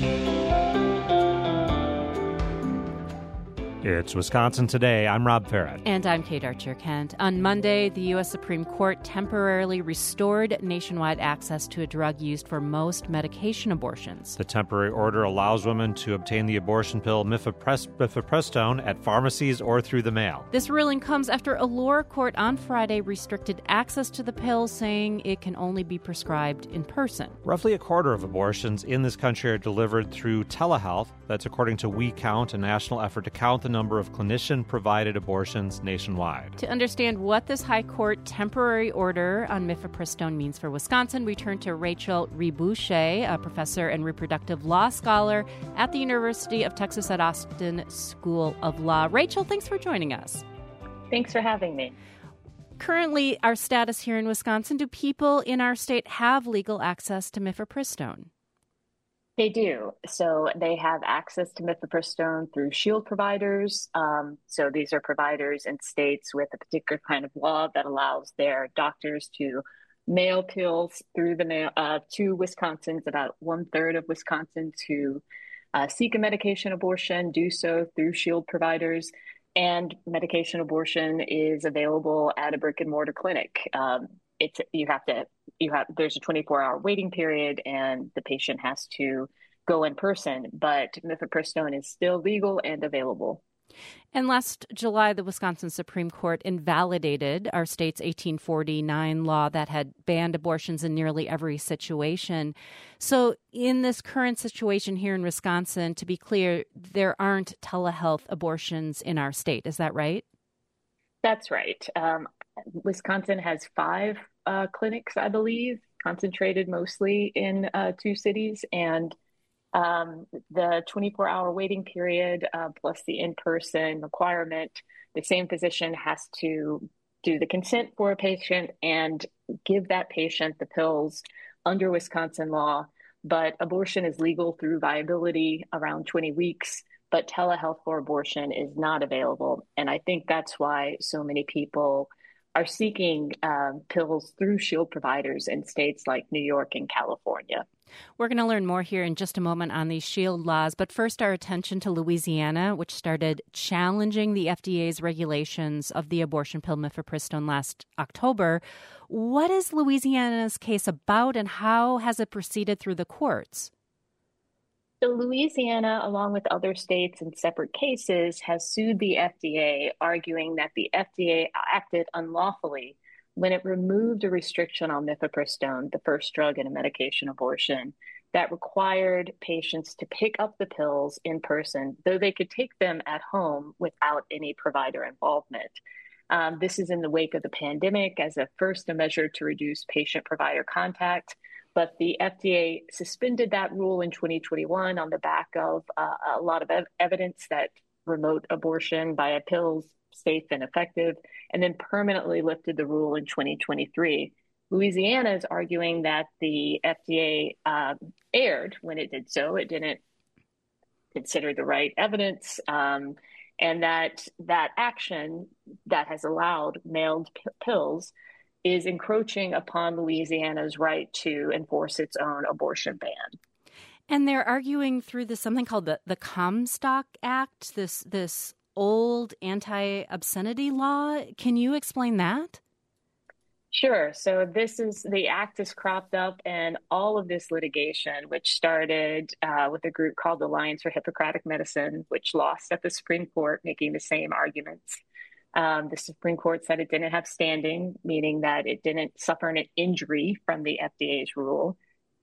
It's Wisconsin Today. I'm Rob Farrett. And I'm Kate Archer-Kent. On Monday, the U.S. Supreme Court temporarily restored nationwide access to a drug used for most medication abortions. The temporary order allows women to obtain the abortion pill mifepristone at pharmacies or through the mail. This ruling comes after a lower court on Friday restricted access to the pill, saying it can only be prescribed in person. Roughly a quarter of abortions in this country are delivered through telehealth. That's according to We Count, a national effort to count the number of clinician-provided abortions nationwide. To understand what this high court temporary order on mifepristone means for Wisconsin, we turn to Rachel Rebouche, a professor and reproductive law scholar at the University of Texas at Austin School of Law. Rachel, thanks for joining us. Thanks for having me. Currently, our status here in Wisconsin, do people in our state have legal access to mifepristone? They do. So they have access to mifepristone through Shield providers. So these are providers in states with a particular kind of law that allows their doctors to mail pills through the mail to Wisconsins. About 1/3 of Wisconsins who seek a medication abortion do so through Shield providers. And medication abortion is available at a brick and mortar clinic. There's a 24-hour waiting period and the patient has to go in person, but mifepristone is still legal and available. And last July, the Wisconsin Supreme Court invalidated our state's 1849 law that had banned abortions in nearly every situation. So in this current situation here in Wisconsin, to be clear, there aren't telehealth abortions in our state. Is that right? That's right. Wisconsin has 5 clinics, I believe, concentrated mostly in 2 cities. And the 24-hour waiting period plus the in-person requirement, the same physician has to do the consent for a patient and give that patient the pills under Wisconsin law. But abortion is legal through viability around 20 weeks. But telehealth for abortion is not available. And I think that's why so many people are seeking pills through Shield providers in states like New York and California. We're going to learn more here in just a moment on these Shield laws. But first, our attention to Louisiana, which started challenging the FDA's regulations of the abortion pill mifepristone last October. What is Louisiana's case about and how has it proceeded through the courts? So Louisiana, along with other states in separate cases, has sued the FDA, arguing that the FDA acted unlawfully when it removed a restriction on mifepristone, the first drug in a medication abortion, that required patients to pick up the pills in person, though they could take them at home without any provider involvement. This is in the wake of the pandemic as a measure to reduce patient-provider contact. But the FDA suspended that rule in 2021 on the back of a lot of evidence that remote abortion via pills safe and effective, and then permanently lifted the rule in 2023. Louisiana is arguing that the FDA erred when it did so. It didn't consider the right evidence, and that action that has allowed mailed pills is encroaching upon Louisiana's right to enforce its own abortion ban. And they're arguing through something called the Comstock Act, this old anti-obscenity law. Can you explain that? Sure. So the act is cropped up and all of this litigation, which started with a group called the Alliance for Hippocratic Medicine, which lost at the Supreme Court, making the same arguments. The Supreme Court said it didn't have standing, meaning that it didn't suffer an injury from the FDA's rule.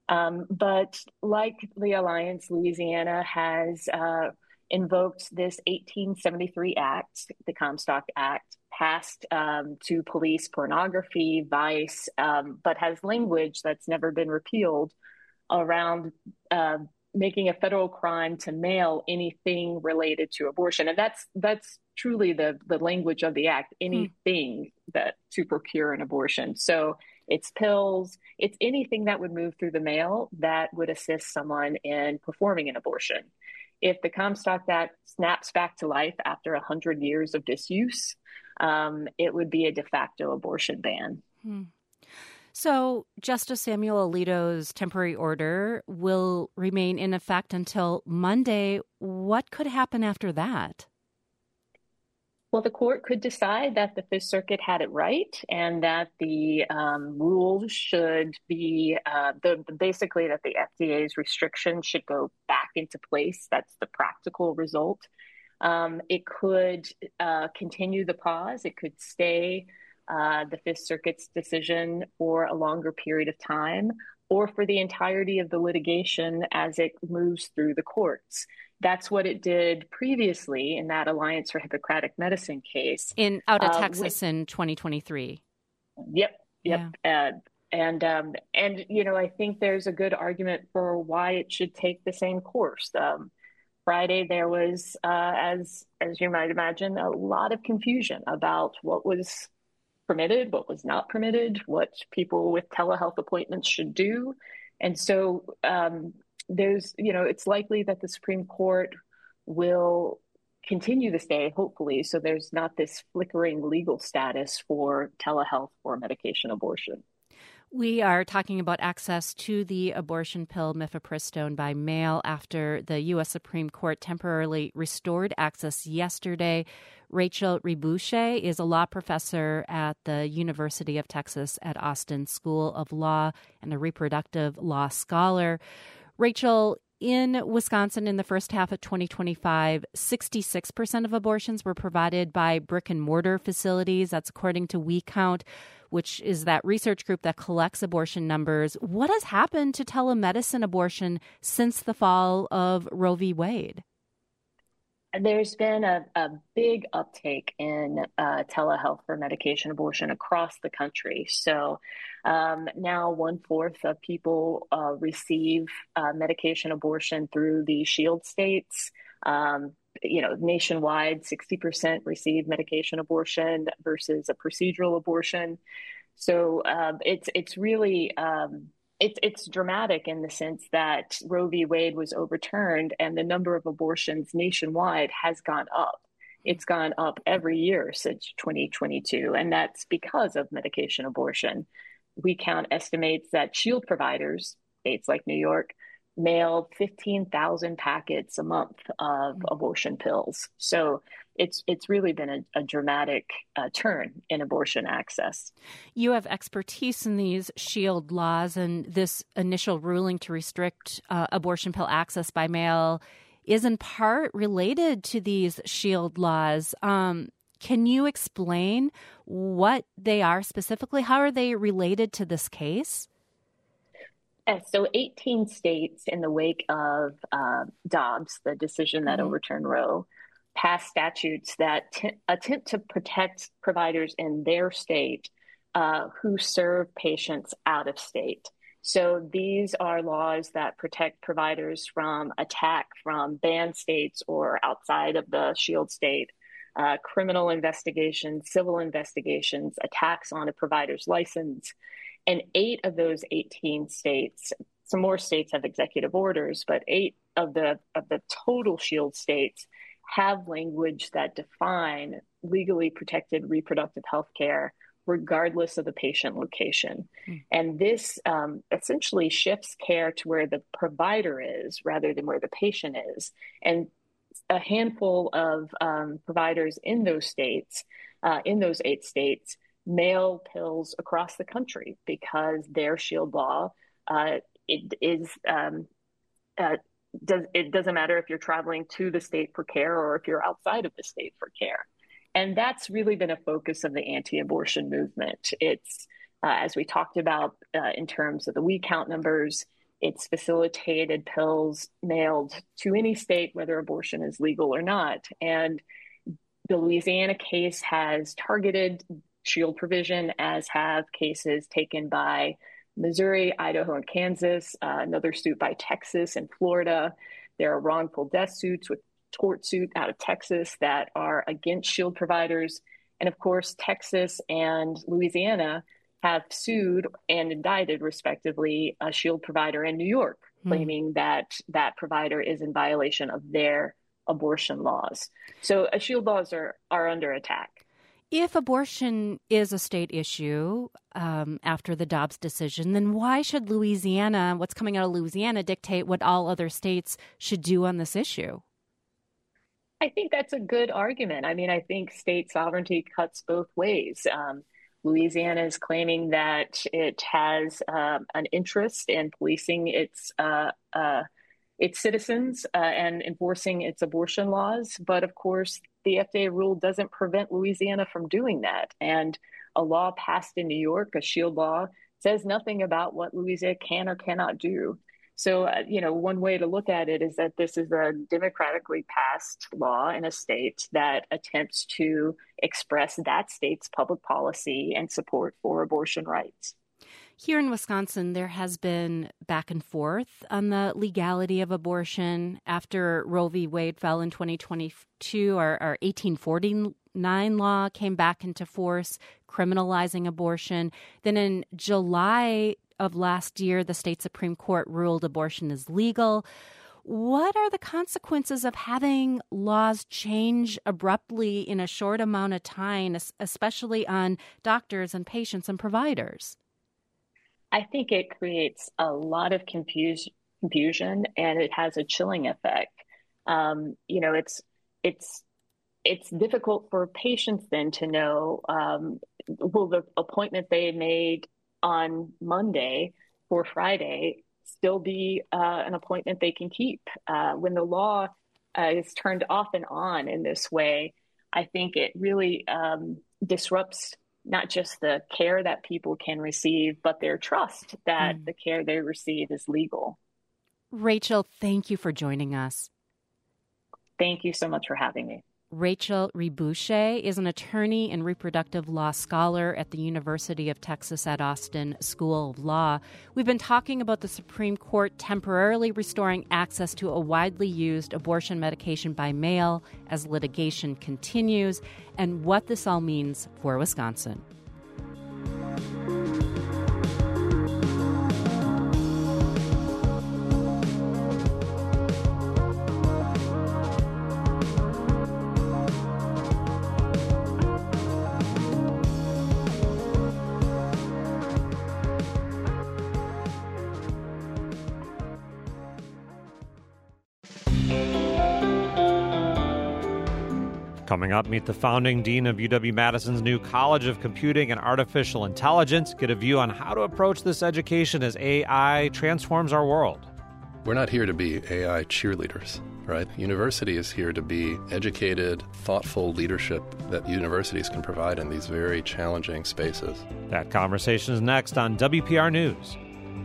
But like the Alliance, Louisiana has invoked this 1873 Act, the Comstock Act, passed to police pornography, vice, but has language that's never been repealed around making a federal crime to mail anything related to abortion. And that's truly the language of the act, anything that to procure an abortion. So it's pills, it's anything that would move through the mail that would assist someone in performing an abortion. If the Comstock Act snaps back to life after 100 years of disuse, it would be a de facto abortion ban. So Justice Samuel Alito's temporary order will remain in effect until Monday. What could happen after that? Well, the court could decide that the Fifth Circuit had it right and that the rule should be basically that the FDA's restriction should go back into place. That's the practical result. It could continue the pause. It could stay the Fifth Circuit's decision for a longer period of time or for the entirety of the litigation as it moves through the courts. That's what it did previously in that Alliance for Hippocratic Medicine case. Out of Texas in 2023. Yep. Yeah. And I think there's a good argument for why it should take the same course. Friday, there was, as you might imagine, a lot of confusion about what was permitted, what was not permitted, what people with telehealth appointments should do. And so it's likely that the Supreme Court will continue to stay, hopefully, so there's not this flickering legal status for telehealth or medication abortion. We are talking about access to the abortion pill mifepristone by mail after the U.S. Supreme Court temporarily restored access yesterday. Rachel Rebouche is a law professor at the University of Texas at Austin School of Law and a reproductive law scholar. Rachel, in Wisconsin in the first half of 2025, 66% of abortions were provided by brick and mortar facilities. That's according to WeCount, which is that research group that collects abortion numbers. What has happened to telemedicine abortion since the fall of Roe v. Wade? There's been a big uptake in telehealth for medication abortion across the country. So now 1/4 of people receive medication abortion through the Shield states. Nationwide, 60% receive medication abortion versus a procedural abortion. So it's really it's dramatic in the sense that Roe v. Wade was overturned and the number of abortions nationwide has gone up. It's gone up every year since 2022, and that's because of medication abortion. WeCount estimates that Shield providers, states like New York, mailed 15,000 packets a month of abortion pills. So it's really been a dramatic turn in abortion access. You have expertise in these Shield laws, and this initial ruling to restrict abortion pill access by mail is in part related to these Shield laws. Can you explain what they are specifically? How are they related to this case? So 18 states in the wake of Dobbs, the decision that overturned Roe, passed statutes that attempt to protect providers in their state who serve patients out of state. So these are laws that protect providers from attack from banned states or outside of the Shield state, criminal investigations, civil investigations, attacks on a provider's license. And 8 of those 18 states, some more states have executive orders, but 8 of the total Shield states have language that define legally protected reproductive health care regardless of the patient location. And this essentially shifts care to where the provider is rather than where the patient is. And a handful of providers in those states, in those 8 states, mail pills across the country because their Shield law it doesn't matter if you're traveling to the state for care or if you're outside of the state for care. And that's really been a focus of the anti-abortion movement. It's as we talked about in terms of the WeCount numbers, it's facilitated pills mailed to any state, whether abortion is legal or not. And the Louisiana case has targeted Shield provision, as have cases taken by Missouri, Idaho, and Kansas, another suit by Texas and Florida. There are wrongful death suits with tort suit out of Texas that are against Shield providers. And of course, Texas and Louisiana have sued and indicted, respectively, a Shield provider in New York, claiming that that provider is in violation of their abortion laws. So Shield laws are under attack. If abortion is a state issue after the Dobbs decision, then why should Louisiana, what's coming out of Louisiana, dictate what all other states should do on this issue? I think that's a good argument. I mean, I think state sovereignty cuts both ways. Louisiana is claiming that it has an interest in policing its citizens and enforcing its abortion laws. But of course, the FDA rule doesn't prevent Louisiana from doing that. And a law passed in New York, a SHIELD law, says nothing about what Louisiana can or cannot do. So, one way to look at it is that this is a democratically passed law in a state that attempts to express that state's public policy and support for abortion rights. Here in Wisconsin, there has been back and forth on the legality of abortion. After Roe v. Wade fell in 2022, our 1849 law came back into force, criminalizing abortion. Then in July of last year, the state Supreme Court ruled abortion is legal. What are the consequences of having laws change abruptly in a short amount of time, especially on doctors and patients and providers? I think it creates a lot of confusion, and it has a chilling effect. It's difficult for patients then to know, will the appointment they made on Monday for Friday still be an appointment they can keep? When the law is turned off and on in this way, I think it really disrupts not just the care that people can receive, but their trust that the care they receive is legal. Rachel, thank you for joining us. Thank you so much for having me. Rachel Rebouche is an attorney and reproductive law scholar at the University of Texas at Austin School of Law. We've been talking about the Supreme Court temporarily restoring access to a widely used abortion medication by mail as litigation continues, and what this all means for Wisconsin. Coming up, meet the founding dean of UW-Madison's new College of Computing and Artificial Intelligence. Get a view on how to approach this education as AI transforms our world. We're not here to be AI cheerleaders, right? University is here to be educated, thoughtful leadership that universities can provide in these very challenging spaces. That conversation is next on WPR News.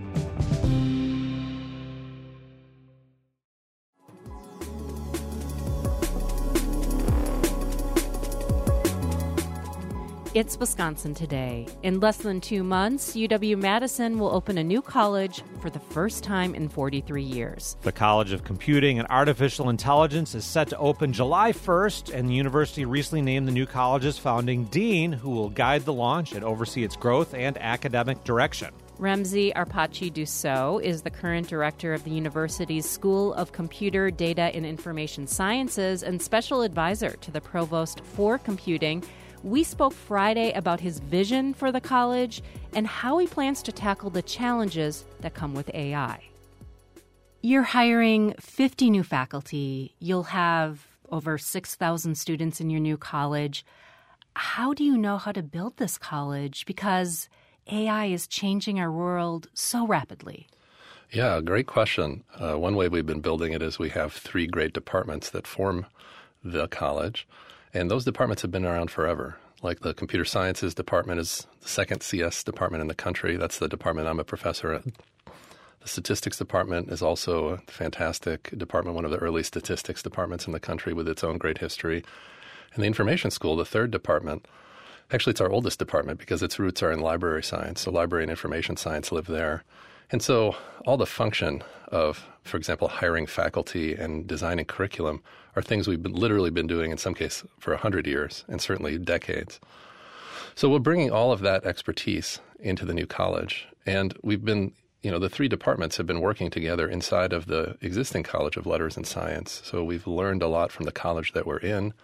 It's Wisconsin Today. In less than 2 months, UW-Madison will open a new college for the first time in 43 years. The College of Computing and Artificial Intelligence is set to open July 1st, and the university recently named the new college's founding dean, who will guide the launch and oversee its growth and academic direction. Ramsey Arpachi-Dussault is the current director of the university's School of Computer, Data, and Information Sciences and special advisor to the provost for computing. We spoke Friday about his vision for the college and how he plans to tackle the challenges that come with AI. You're hiring 50 new faculty. You'll have over 6,000 students in your new college. How do you know how to build this college? Because AI is changing our world so rapidly. Yeah, great question. One way we've been building it is we have 3 great departments that form the college. And those departments have been around forever. Like the computer sciences department is the second CS department in the country. That's the department I'm a professor at. The statistics department is also a fantastic department, one of the early statistics departments in the country with its own great history. And the information school, the third department, actually it's our oldest department because its roots are in library science. So library and information science live there. And so all the function of, for example, hiring faculty and designing curriculum are things we've literally been doing in some case for 100 years and certainly decades. So we're bringing all of that expertise into the new college. And we've been, the 3 departments have been working together inside of the existing College of Letters and Science. So we've learned a lot from the college that we're in.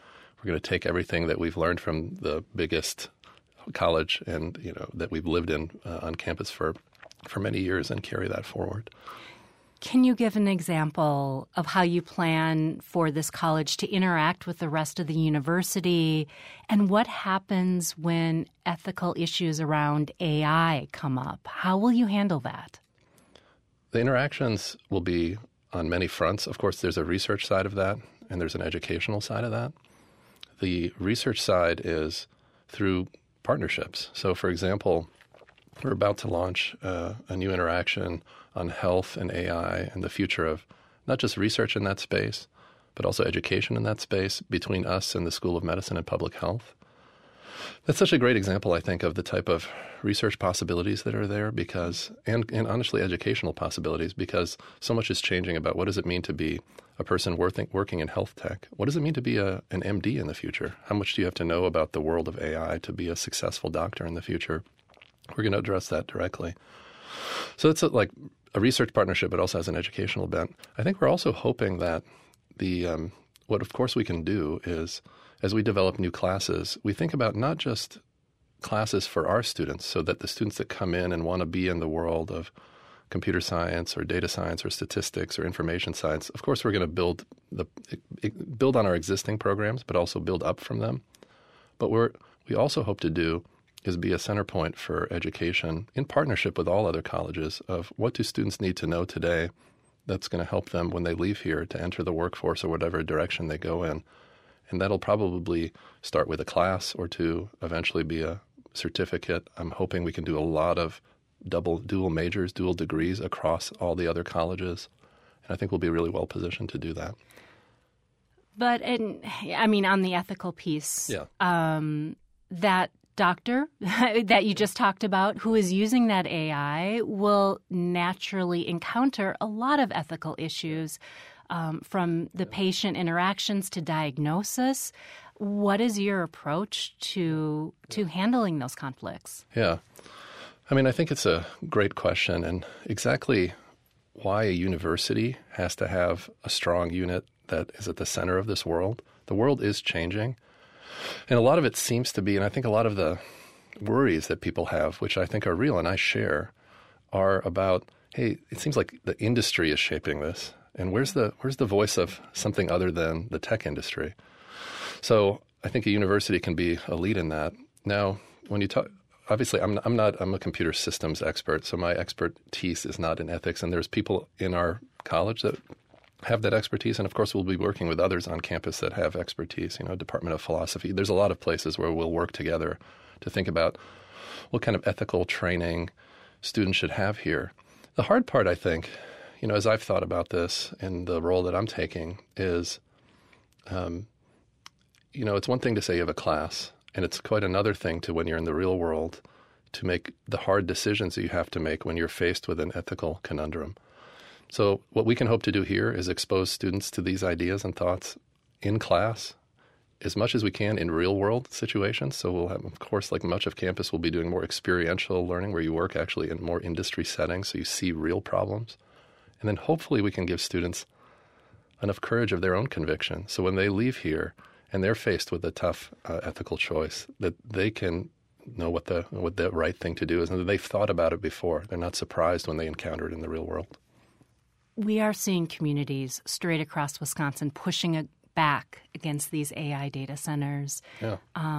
We're going to take everything that we've learned from the biggest college and that we've lived in on campus for many years and carry that forward. Can you give an example of how you plan for this college to interact with the rest of the university, and what happens when ethical issues around AI come up? How will you handle that? The interactions will be on many fronts. Of course, there's a research side of that, and there's an educational side of that. The research side is through partnerships. So, for example, we're about to launch a new interaction on health and AI and the future of not just research in that space, but also education in that space between us and the School of Medicine and Public Health. That's such a great example, I think, of the type of research possibilities that are there and honestly educational possibilities, because so much is changing about what does it mean to be a person working in health tech? What does it mean to be an MD in the future? How much do you have to know about the world of AI to be a successful doctor in the future? We're going to address that directly. So it's like a research partnership, but also has an educational bent. I think we're also hoping that what of course we can do is, as we develop new classes, we think about not just classes for our students, so that the students that come in and want to be in the world of computer science or data science or statistics or information science, of course we're going to build on our existing programs, but also build up from them. But we also hope to do is be a center point for education in partnership with all other colleges of what do students need to know today that's going to help them when they leave here to enter the workforce or whatever direction they go in. And that'll probably start with a class or two, eventually be a certificate. I'm hoping we can do a lot of dual majors, dual degrees across all the other colleges. And I think we'll be really well positioned to do that. But, on the ethical piece, that doctor that you just talked about who is using that AI will naturally encounter a lot of ethical issues, from the patient interactions to diagnosis. What is your approach to handling those conflicts? Yeah. I think it's a great question, and exactly why a university has to have a strong unit that is at the center of this world. The world is changing. And a lot of it seems to be, and I think a lot of the worries that people have, which I think are real and I share, are about, hey, it seems like the industry is shaping this. And where's the voice of something other than the tech industry? So I think a university can be a lead in that. Now, when you talk, obviously I'm a computer systems expert, so my expertise is not in ethics. And there's people in our college that have that expertise. And of course, we'll be working with others on campus that have expertise, Department of Philosophy. There's a lot of places where we'll work together to think about what kind of ethical training students should have here. The hard part, I think, as I've thought about this and the role that I'm taking is, it's one thing to say you have a class, and it's quite another thing to, when you're in the real world, to make the hard decisions that you have to make when you're faced with an ethical conundrum. So what we can hope to do here is expose students to these ideas and thoughts in class as much as we can in real-world situations. So we'll have, of course, like much of campus, we'll be doing more experiential learning where you work actually in more industry settings, so you see real problems. And then hopefully we can give students enough courage of their own conviction. So when they leave here and they're faced with a tough ethical choice, that they can know what the right thing to do is, and that they've thought about it before. They're not surprised when they encounter it in the real world. We are seeing communities straight across Wisconsin pushing back against these AI data centers. Yeah.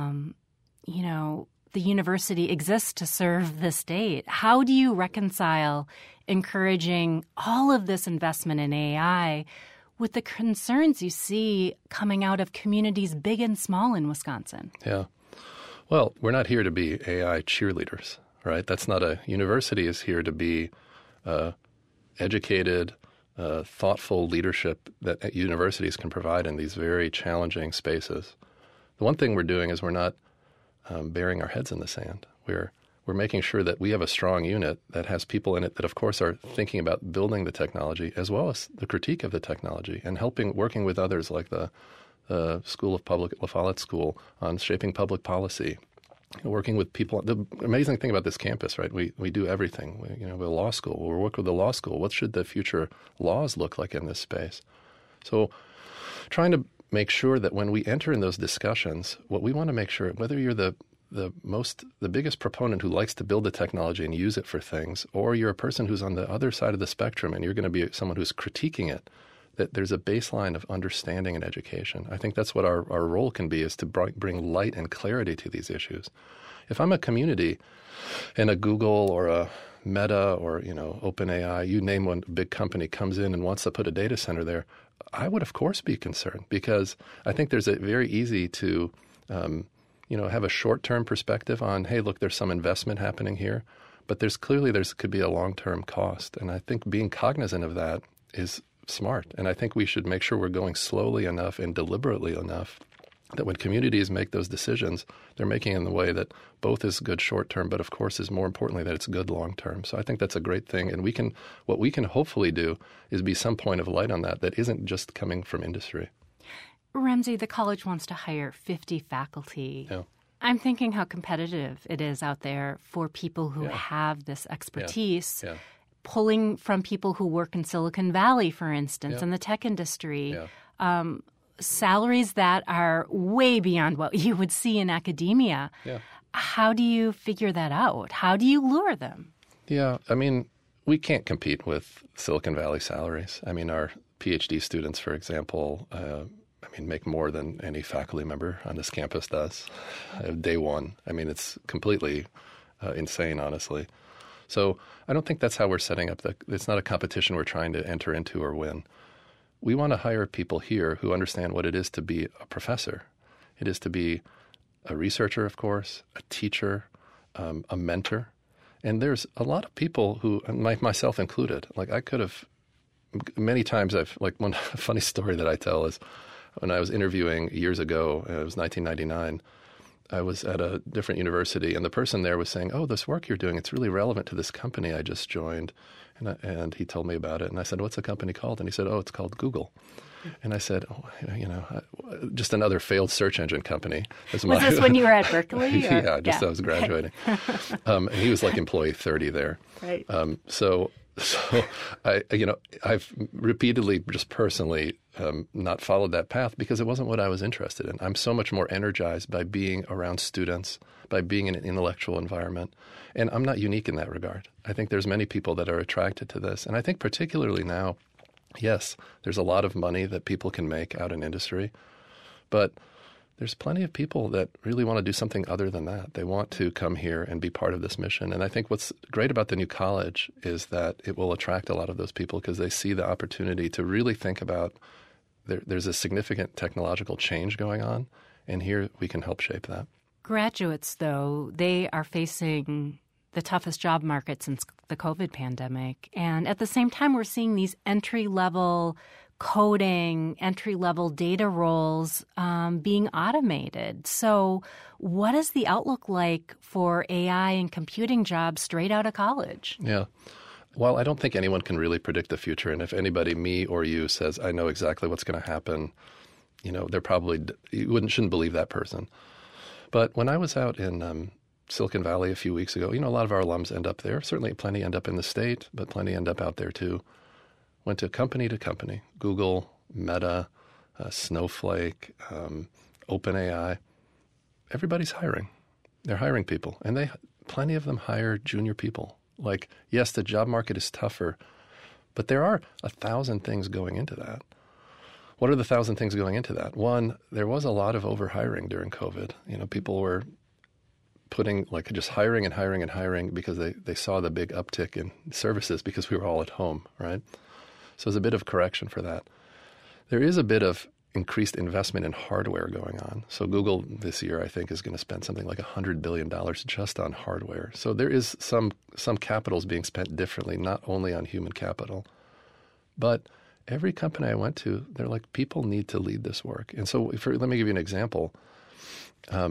The university exists to serve the state. How do you reconcile encouraging all of this investment in AI with the concerns you see coming out of communities big and small in Wisconsin? Yeah. Well, we're not here to be AI cheerleaders, right? That's not university is here to be educated, thoughtful leadership that universities can provide in these very challenging spaces. The one thing we're doing is we're not burying our heads in the sand. We're making sure that we have a strong unit that has people in it that, of course, are thinking about building the technology as well as the critique of the technology and working with others like the School of Public, La Follette School, on shaping public policy, working with people. The amazing thing about this campus, right? We do everything. We're a law school. We'll work with the law school. What should the future laws look like in this space? So trying to make sure that when we enter in those discussions, what we want to make sure, whether you're the biggest proponent who likes to build the technology and use it for things, or you're a person who's on the other side of the spectrum and you're going to be someone who's critiquing it, that there's a baseline of understanding and education. I think that's what our role can be, is to bring light and clarity to these issues. If I'm a community and a Google or a Meta or, OpenAI, you name one big company, comes in and wants to put a data center there, I would, of course, be concerned, because I think there's a very easy to have a short-term perspective on, hey, look, there's some investment happening here, but there could be a long-term cost. And I think being cognizant of that is smart. And I think we should make sure we're going slowly enough and deliberately enough that when communities make those decisions, they're making in the way that both is good short-term, but of course is more importantly that it's good long-term. So I think that's a great thing. And what we can hopefully do is be some point of light on that isn't just coming from industry. Ramsey, the college wants to hire 50 faculty. Yeah. I'm thinking how competitive it is out there for people who have this expertise, pulling from people who work in Silicon Valley, for instance, in the tech industry. Yeah. Salaries that are way beyond what you would see in academia. Yeah. How do you figure that out? How do you lure them? Yeah, we can't compete with Silicon Valley salaries. Our PhD students, for example, make more than any faculty member on this campus does. Day one. It's completely insane, honestly. So I don't think that's how we're setting up. It's not a competition we're trying to enter into or win. We want to hire people here who understand what it is to be a professor. It is to be a researcher, of course, a teacher, a mentor. And there's a lot of people who, myself included, I could have, many times one funny story that I tell is when I was interviewing years ago, it was 1999, I was at a different university, and the person there was saying, oh, this work you're doing, it's really relevant to this company I just joined. And he told me about it. And I said, what's the company called? And he said, oh, it's called Google. And I said, just another failed search engine company. Was this when you were at Berkeley? Yeah, I was graduating. And he was employee 30 there. Right. So I've repeatedly, just personally, not followed that path because it wasn't what I was interested in. I'm so much more energized by being around students, by being in an intellectual environment. And I'm not unique in that regard. I think there's many people that are attracted to this. And I think particularly now, yes, there's a lot of money that people can make out in industry, but there's plenty of people that really want to do something other than that. They want to come here and be part of this mission. And I think what's great about the new college is that it will attract a lot of those people because they see the opportunity to really think about there's a significant technological change going on, and here we can help shape that. Graduates, though, they are facing the toughest job market since the COVID pandemic. And at the same time, we're seeing these entry-level coding, entry-level data roles being automated. So what is the outlook like for AI and computing jobs straight out of college? Yeah. Well, I don't think anyone can really predict the future. And if anybody, me or you, says, I know exactly what's going to happen, they're probably, shouldn't believe that person. But when I was out in Silicon Valley a few weeks ago, a lot of our alums end up there. Certainly plenty end up in the state, but plenty end up out there too. Went to company, Google, Meta, Snowflake, OpenAI. Everybody's hiring. They're hiring people. And plenty of them hire junior people. Yes, the job market is tougher, but there are 1,000 things going into that. What are the 1,000 things going into that? One, there was a lot of overhiring during COVID. People were putting just hiring and hiring and hiring because they saw the big uptick in services because we were all at home, right? So there's a bit of correction for that. There is a bit of increased investment in hardware going on. So Google this year, I think, is going to spend something like $100 billion just on hardware. So there is some capital is being spent differently, not only on human capital. But every company I went to, they're like, people need to lead this work. And so let me give you an example. I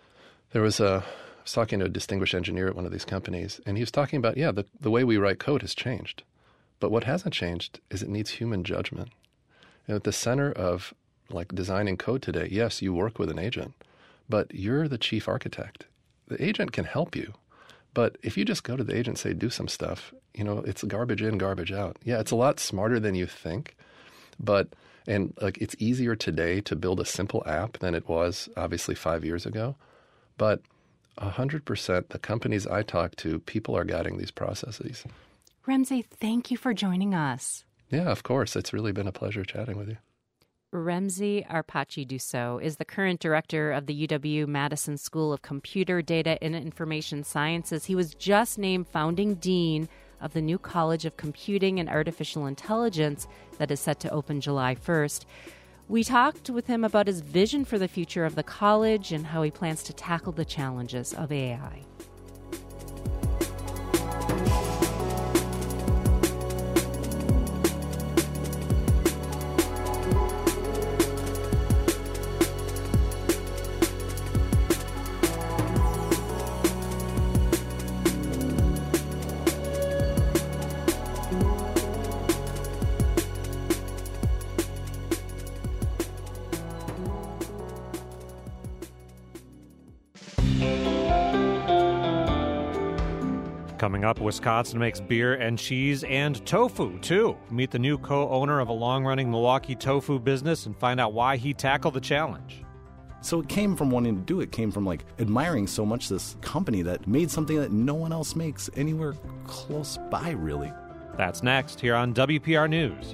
was talking to a distinguished engineer at one of these companies, and he was talking about, the way we write code has changed. But what hasn't changed is it needs human judgment. At the center of designing code today, yes, you work with an agent, but you're the chief architect. The agent can help you. But if you just go to the agent and say, do some stuff, it's garbage in, garbage out. Yeah, it's a lot smarter than you think, And it's easier today to build a simple app than it was obviously 5 years ago. But 100%, the companies I talk to, people are guiding these processes. Remzi, thank you for joining us. Yeah, of course. It's really been a pleasure chatting with you. Remzi Arpachi-Dussault is the current director of the UW-Madison School of Computer, Data, and Information Sciences. He was just named founding dean of the new College of Computing and Artificial Intelligence that is set to open July 1st. We talked with him about his vision for the future of the college and how he plans to tackle the challenges of AI. Coming up, Wisconsin makes beer and cheese and tofu, too. Meet the new co-owner of a long-running Milwaukee tofu business and find out why he tackled the challenge. So it came from wanting to do it. It came from admiring so much this company that made something that no one else makes anywhere close by, really. That's next here on WPR News.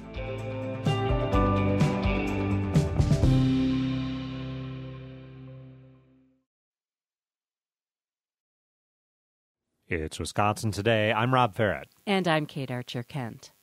It's Wisconsin Today. I'm Rob Farrett. And I'm Kate Archer-Kent.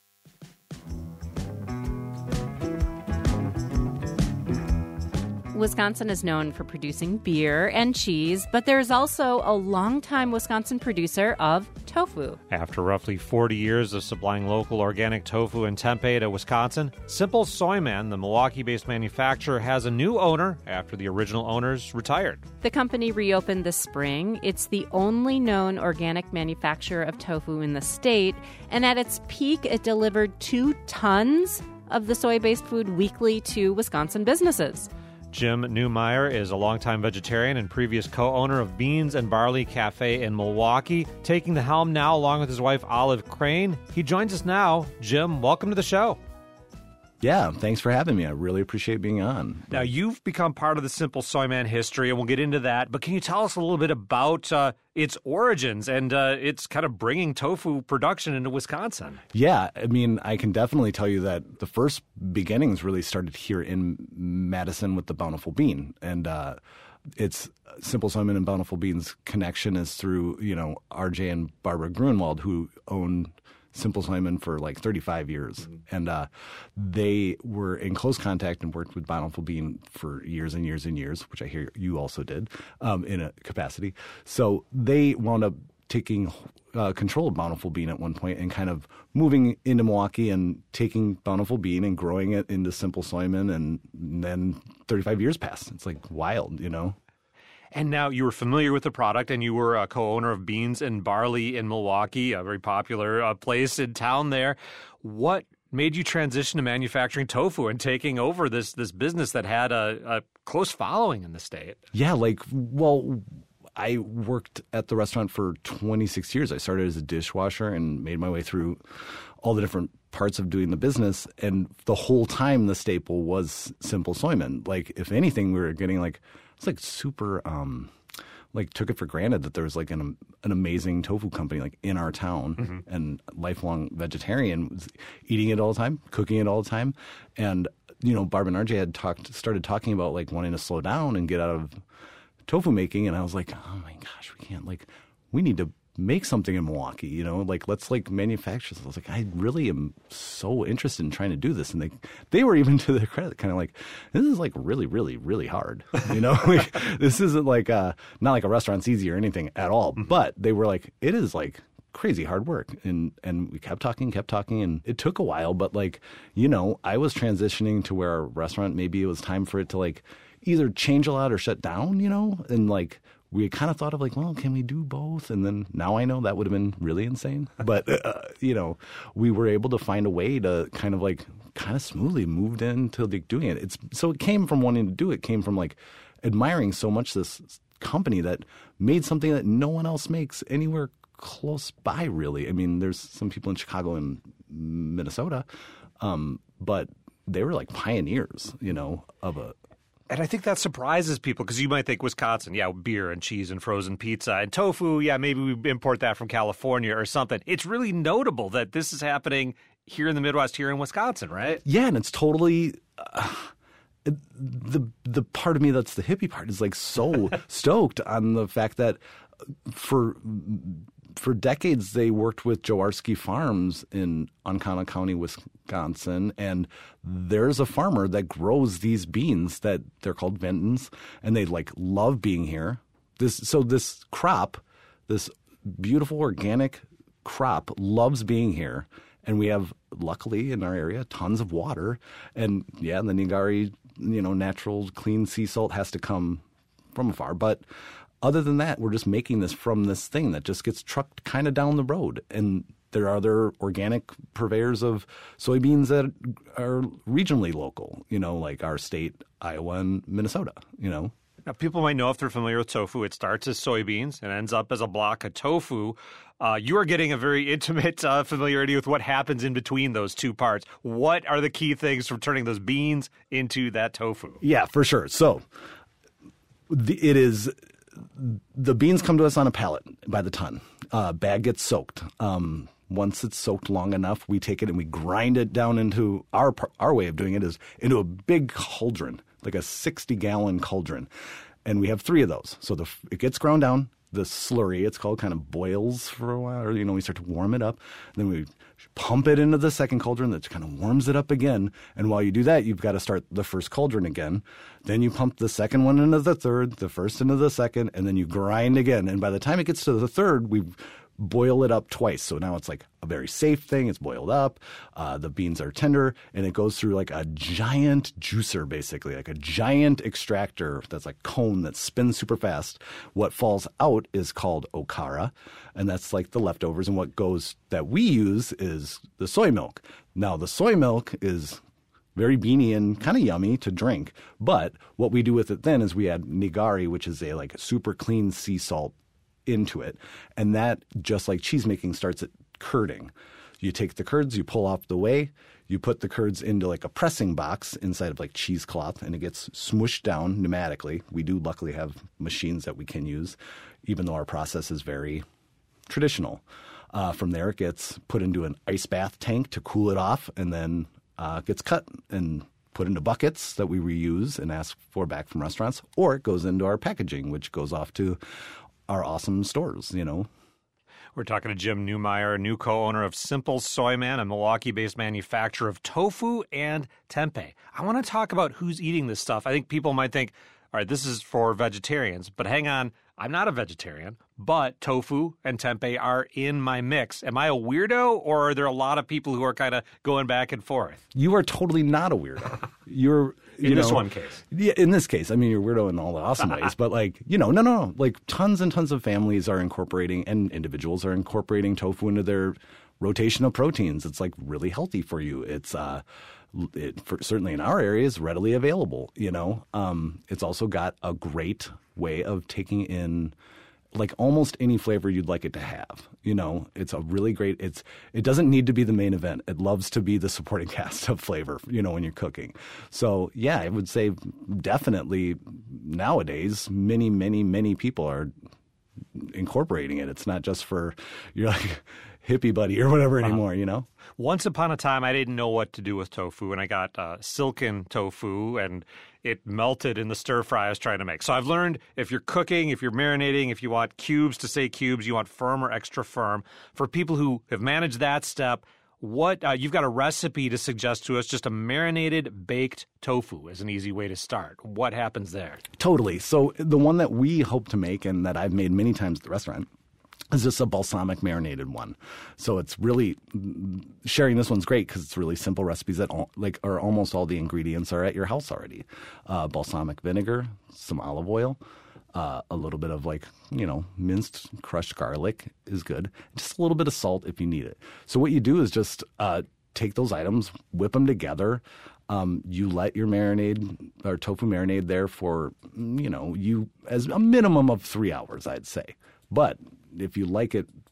Wisconsin is known for producing beer and cheese, but there's also a longtime Wisconsin producer of tofu. After roughly 40 years of supplying local organic tofu in Tempe to Wisconsin, Simple Soyman, the Milwaukee-based manufacturer, has a new owner after the original owners retired. The company reopened this spring. It's the only known organic manufacturer of tofu in the state, and at its peak, it delivered 2 tons of the soy-based food weekly to Wisconsin businesses. Jim Neumeier is a longtime vegetarian and previous co-owner of Beans and Barley Cafe in Milwaukee, taking the helm now along with his wife Olive Crane. He joins us now. Jim, welcome to the show. Yeah, thanks for having me. I really appreciate being on. Now, you've become part of the Simple Soyman history, and we'll get into that. But can you tell us a little bit about its origins and its kind of bringing tofu production into Wisconsin? Yeah, I mean, I can definitely tell you that the first beginnings really started here in Madison with the Bountiful Bean. And it's Simple Soyman and Bountiful Bean's connection is through, RJ and Barbara Grunwald, who own Simple Soyman for 35 years. Mm-hmm. And they were in close contact and worked with Bountiful Bean for years and years and years, which I hear you also did in a capacity. So they wound up taking control of Bountiful Bean at one point and kind of moving into Milwaukee and taking Bountiful Bean and growing it into Simple Soyman. And then 35 years passed. It's wild, And now you were familiar with the product, and you were a co-owner of Beans and Barley in Milwaukee, a very popular place in town there. What made you transition to manufacturing tofu and taking over this business that had a close following in the state? Yeah, I worked at the restaurant for 26 years. I started as a dishwasher and made my way through all the different parts of doing the business. And the whole time the staple was Simple Soyman. If anything, we were getting it's super took it for granted that there was an amazing tofu company in our town. Mm-hmm. And lifelong vegetarian, was eating it all the time, cooking it all the time. And Barb and RJ had started talking about wanting to slow down and get out of tofu making, and I was like, oh my gosh, we can't we need to make something in Milwaukee, let's manufacture this. I was like, I really am so interested in trying to do this. And they were even to their credit kind of this is really, really, really hard. This isn't not like a restaurant's easy or anything at all. Mm-hmm. But they were it is crazy hard work. And we kept talking, and it took a while. But I was transitioning to where a restaurant, maybe it was time for it to either change a lot or shut down, and we kind of thought of well, can we do both? And then now I know that would have been really insane. But, we were able to find a way to kind of smoothly moved into doing it. So it came from wanting to do it. It came from admiring so much this company that made something that no one else makes anywhere close by, really. I mean, there's some people in Chicago and Minnesota, but they were like pioneers, of a. And I think that surprises people because you might think Wisconsin, beer and cheese and frozen pizza and tofu. Yeah, maybe we import that from California or something. It's really notable that this is happening here in the Midwest, here in Wisconsin, right? Yeah, and it's totally the part of me that's the hippie part is like so stoked on the fact that for decades they worked with Jaworski Farms in Oncana County, Wisconsin, and there's a farmer that grows these beans that they're called Ventons, and they like love being here. This crop, this beautiful organic crop, loves being here, and we have luckily in our area tons of water, and the Nigari, natural clean sea salt has to come from afar, but. Other than that, we're just making this from this thing that just gets trucked kind of down the road. And there are other organic purveyors of soybeans that are regionally local, like our state, Iowa and Minnesota, Now, people might know if they're familiar with tofu, it starts as soybeans and ends up as a block of tofu. You are getting a very intimate familiarity with what happens in between those two parts. What are the key things for turning those beans into that tofu? Yeah, for sure. So the beans come to us on a pallet by the ton. Bag gets soaked. Once it's soaked long enough, we take it and we grind it down into our way of doing it is into a big cauldron, like a 60-gallon cauldron. And we have 3 of those. So it gets ground down. The slurry, it's called, kind of boils for a while. Or, we start to warm it up. Then we pump it into the second cauldron that kind of warms it up again. And while you do that, you've got to start the first cauldron again. Then you pump the second one into the third, the first into the second, and then you grind again. And by the time it gets to the third, we've boil it up twice. So now it's like a very safe thing. It's boiled up. The beans are tender, and it goes through like a giant juicer, basically, like a giant extractor that's like cone that spins super fast. What falls out is called okara, and that's like the leftovers. And what goes that we use is the soy milk. Now, the soy milk is very beany and kind of yummy to drink. But what we do with it then is we add nigari, which is a like super clean sea salt, into it. And that, just like cheese making, starts at curding. You take the curds, you pull off the whey, you put the curds into like a pressing box inside of like cheesecloth, and it gets smooshed down pneumatically. We do luckily have machines that we can use, even though our process is very traditional. From there, it gets put into an ice bath tank to cool it off, and then gets cut and put into buckets that we reuse and ask for back from restaurants, or it goes into our packaging, which goes off to our awesome stores, We're talking to Jim Neumeier, new co-owner of Simple Soy Man, a Milwaukee-based manufacturer of tofu and tempeh. I want to talk about who's eating this stuff. I think people might think, all right, this is for vegetarians, but hang on, I'm not a vegetarian, but tofu and tempeh are in my mix. Am I a weirdo, or are there a lot of people who are kind of going back and forth? You are totally not a weirdo. You're in this one case. Yeah, in this case. I mean, you're a weirdo in all the awesome ways, but like, no. Like tons and tons of families are incorporating, and individuals are incorporating tofu into their rotation of proteins. It's like really healthy for you. It's certainly in our area is readily available. It's also got a great way of taking in like almost any flavor you'd like it to have. It's a really great, it doesn't need to be the main event. It loves to be the supporting cast of flavor, when you're cooking. So yeah, I would say definitely nowadays, many, many, many people are incorporating it. It's not just for your like hippie buddy or whatever anymore, Once upon a time, I didn't know what to do with tofu, and I got silken tofu, and it melted in the stir fry I was trying to make. So I've learned if you're cooking, if you're marinating, if you want cubes to say cubes, you want firm or extra firm. For people who have managed that step, what you've got a recipe to suggest to us, just a marinated baked tofu is an easy way to start. What happens there? Totally. So the one that we hope to make and that I've made many times at the restaurant is just a balsamic marinated one. So it's really, sharing this one's great because it's really simple recipes that are almost all the ingredients are at your house already. Balsamic vinegar, some olive oil, a little bit of minced crushed garlic is good. Just a little bit of salt if you need it. So what you do is just take those items, whip them together. You let your marinade or tofu marinade there for, as a minimum of 3 hours, I'd say. But if you like it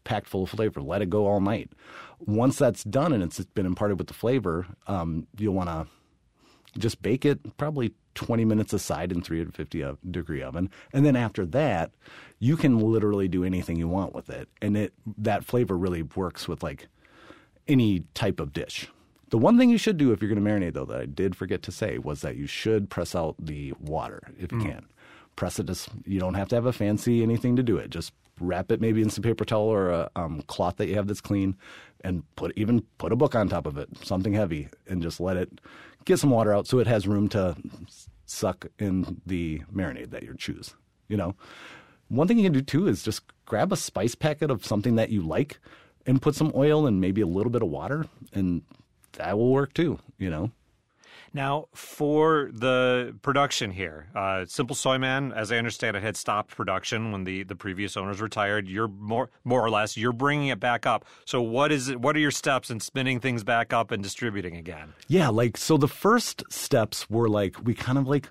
packed full of flavor. Let it go all night. Once that's done and it's been imparted with the flavor, you'll want to just bake it probably 20 minutes aside in 350-degree oven. And then after that, you can literally do anything you want with it. And that flavor really works with like any type of dish. The one thing you should do if you're going to marinate, though, that I did forget to say was that you should press out the water if you can. Press it. You don't have to have a fancy anything to do it. Just wrap it maybe in some paper towel or a cloth that you have that's clean, and put a book on top of it, something heavy, and just let it get some water out so it has room to suck in the marinade that you choose. You know, one thing you can do too is just grab a spice packet of something that you like and put some oil and maybe a little bit of water, and that will work too, you know. Now, for the production here, Simple Soy Man, as I understand it, had stopped production when the previous owners retired. You're more or less, you're bringing it back up. So what is it? What are your steps in spinning things back up and distributing again? Yeah, so the first steps were we kind of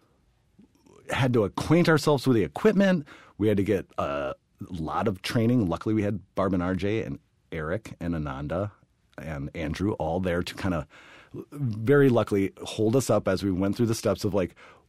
had to acquaint ourselves with the equipment. We had to get a lot of training. Luckily, we had Barb and RJ and Eric and Ananda and Andrew all there to kind of very luckily hold us up as we went through the steps of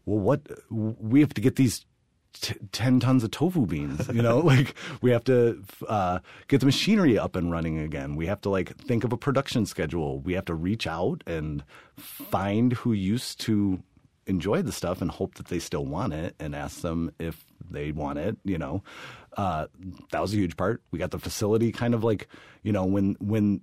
we have to get these 10 tons of tofu beans, you know, we have to get the machinery up and running again. We have to think of a production schedule. We have to reach out and find who used to enjoy the stuff and hope that they still want it and ask them if they want it, you know. That was a huge part. We got the facility kind of when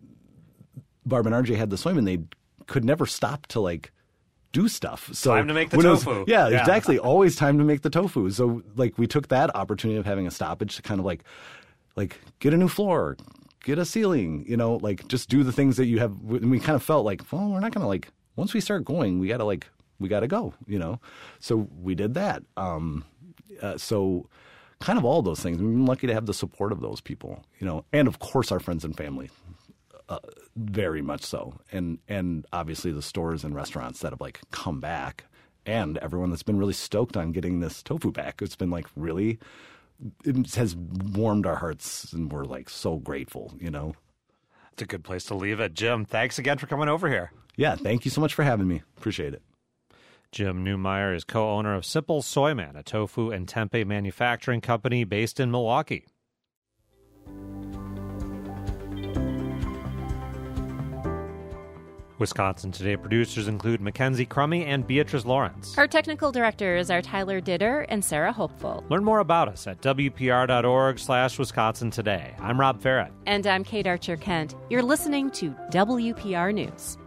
Barb and RJ had the soyman, they could never stop to do stuff. So time to make the tofu. Yeah, exactly. Always time to make the tofu. So we took that opportunity of having a stoppage to kind of get a new floor, get a ceiling, you know, just do the things that you have. And we kind of felt well, we're not going to once we start going, we got to go, you know. So we did that. So kind of all those things. We've been lucky to have the support of those people, you know, and of course our friends and family. Very much so. And obviously the stores and restaurants that have come back, and everyone that's been really stoked on getting this tofu back. It's been really, it has warmed our hearts, and we're so grateful, you know. It's a good place to leave it. Jim, thanks again for coming over here. Yeah, thank you so much for having me. Appreciate it. Jim Neumeier is co-owner of Simple Soy Man, a tofu and tempeh manufacturing company based in Milwaukee. Wisconsin Today producers include Mackenzie Crummy and Beatrice Lawrence. Our technical directors are Tyler Ditter and Sarah Hopeful. Learn more about us at WPR.org/Wisconsin Today. I'm Rob Farrett. And I'm Kate Archer-Kent. You're listening to WPR News.